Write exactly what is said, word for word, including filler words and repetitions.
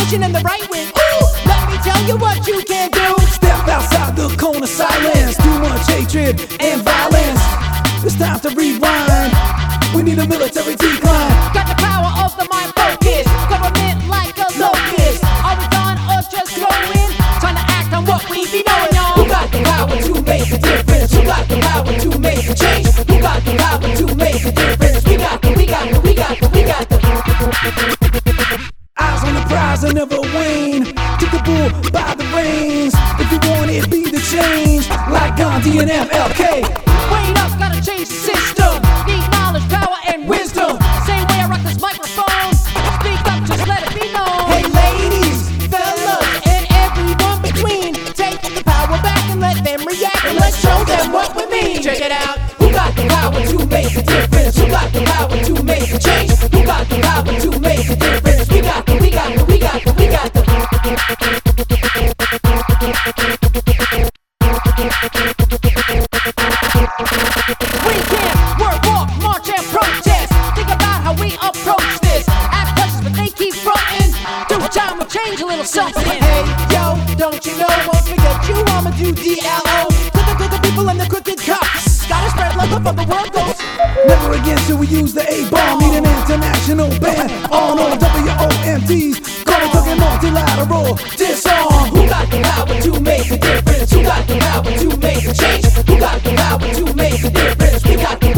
opposition and the right wing. Ooh, let me tell you what you can do. Step outside the cone of silence. Too much hatred and violence. It's time to rewind. We need a military decline. Got the power of the mind focus. Government like a locust. Are we done or just growing? Time to act on what we be knowing, y'all. Who got the power to make a difference? Who got the power to make a change? Who got the power to make a difference? We got the, we got the, we got the, we got the. Eyes on the prize and never wane. Take the bull by the reins. If you want it, be the change. Like Gandhi and M L K. Wait up, gotta change the system. Need knowledge, power, and wisdom. Same way I rock this microphone. Speak up, just let it be known. Hey ladies, Fellas, and everyone between, take the power back and let them react. And let's show them what we mean. Check it out. who got the power to make a difference? Who got the power to make a change? Who got the power to make a difference? We got the, we got the, we got the, we got the. We can work, walk, march, and protest. Think about how we approach this. Ask questions, but they keep frontin'. Through time, we'll change a little something. Hey, yo, don't you know? Won't forget you, I'ma do D L O. To the crooked people and the crooked cops. Gotta spread love before the world goes. Never again should we use the A-bomb. Need an international ban on all W O M Ds. Call it talking multilateral disarm. Who got the power to make a difference? Who got the power to make a change? Who got the power to make a difference? We got the